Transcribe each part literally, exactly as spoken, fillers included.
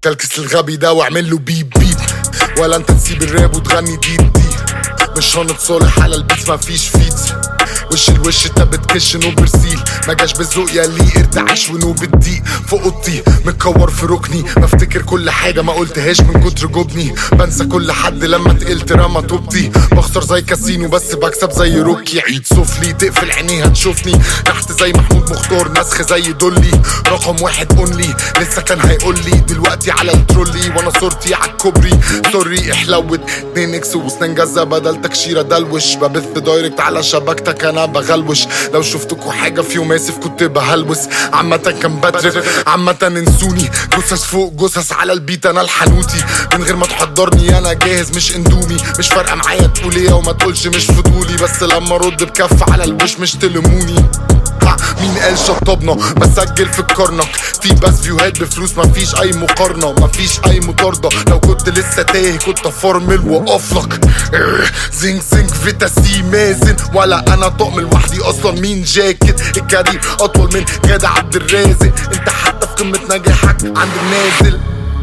كلكس الغبي ده واعمل له بيب بيب، ولا انت تسيب الراب وتغني ديب دي. مش هنتصالح على البيت مفيش فيت، وش الوش انت بتكش نو برسيل، ما جاش بالذوق يا ليه ارتعاش ونوب الضيق. في اوضتي متكور في ركني، بفتكر كل حاجه ما قلتهاش من كتر جبني، بنسى كل حد لما تقلت رمى طوبتي، بخسر زي كاسينو بس بكسب زي روكي. عيد سفلي تقفل عينيها تشوفني، تحت زي محمود مختار نسخ زي دولي، رقم واحد اونلي لسه كان هيقولي، دلوقتي على الترولي وانا صورتي على الكوبري. سوري احلوت اتنين اكس وسنان جزة بدل تكشيره دلوش، ببث دايركت على شبكتك انا بغلوش، لو شفتكوا حاجه في يوم اسف كنت بهلوس. عامة كان بترف عامة انسوني، جثث فوق جثث على البيت انا الحنوتي، من غير ما تحضرني انا جاهز مش اندومي. مش فارقه معايا تقول ايه وما تقولش مش فضولي، بس لما ارد بكف على الوش مش تلموني. مين قال شطبنا بسجل في الكرنك، في بس فيوهات بفلوس مفيش اي مقارنه، مفيش اي مطارده. لو كنت لسه تايه كنت افرمل واقفلك. زنك زنك فيتا سي مازن، ولا انا طقم لوحدي اصلا. مين جاكيت الكريم اطول من غادة عبد الرازق، انت حتى في قمه نجاحك عند النازل.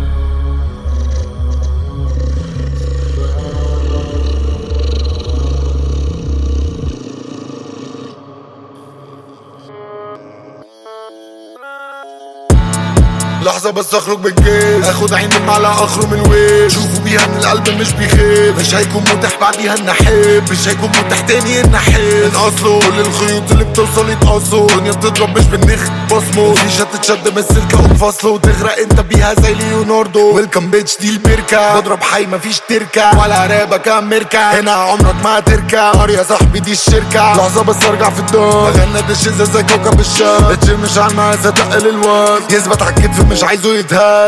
لحظة بس اخرج بالجيش، اخد عين المعلقة اخرج من ويش، شوفوا بيها من القلب مش بيخيف، مش هيكون متاح بعديها ان احب، مش هيكون متاح تاني ان احب. من اصله كل الخيوط اللي بتوصل يتقصوا، الدنيا بتضرب مش بالنخ بصمه، مفيش هتتشد من السلكة وتفصله وتغرق انت بيها زي ليوناردو. ويلكم بيتش دي المركة، بضرب حي مفيش تركة، ولا رابك امريكا، هنا عمرك ما هتركة. نار يا صاحبي دي الشركة، لحظة بس ارجع في الدار، بغنى الشيزة زي كوكب الشام، اتشم مش على المقاسة تقل الواد، يثبت على الكتف مش عايزه يتهز.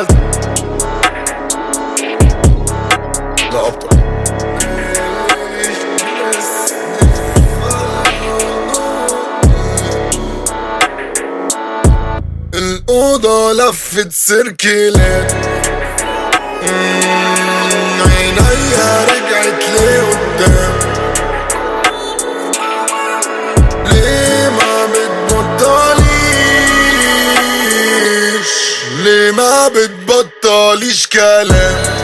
لا ابطأ الأوضة لفت سيركلات، عينيا رجعت لقدام، ليه ما بتبطليش، ليه ما بتبطليش كلام.